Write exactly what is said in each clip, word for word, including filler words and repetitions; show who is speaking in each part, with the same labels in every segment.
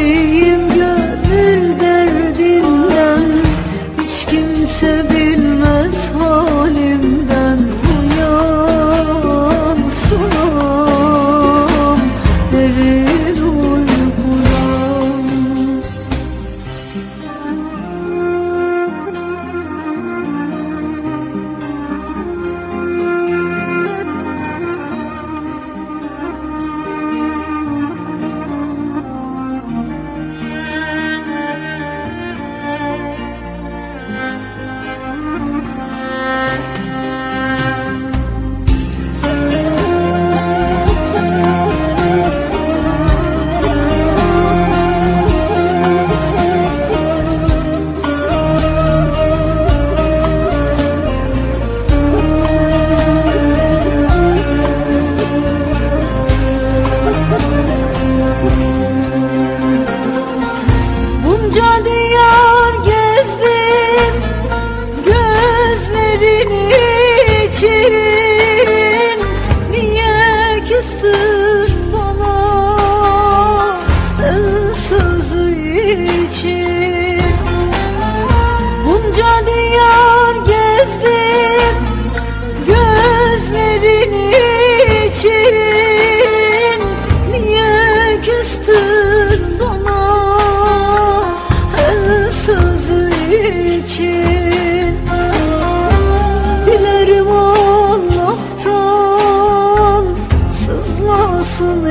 Speaker 1: çektiğim gönül derdinden, hiç kimse bilmez halimden. Uyan sunam derin uykudan. Bunca diyar gezdim gözlerin için, niye küstün bana el sözü için? Bunca diyar gezdim gözlerin için, niye küstün bana sözü için? Dilerim Allah'tan sızlasın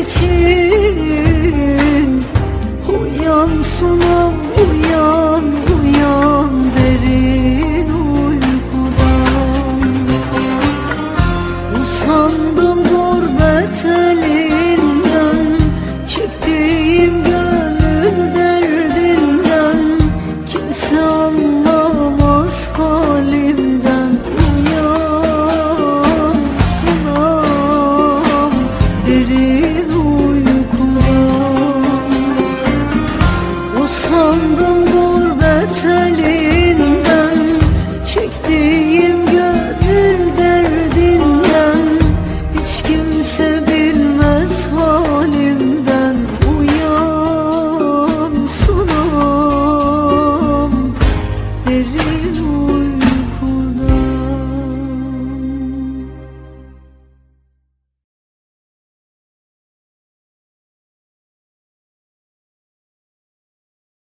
Speaker 1: için. Uyan sunam uyan, uyan derin uykudan. Usandım gurbet elinden, çektiğim gönül derdinden, kimse anlamaz halimden. Uyan sunam derin uykudan. Usandım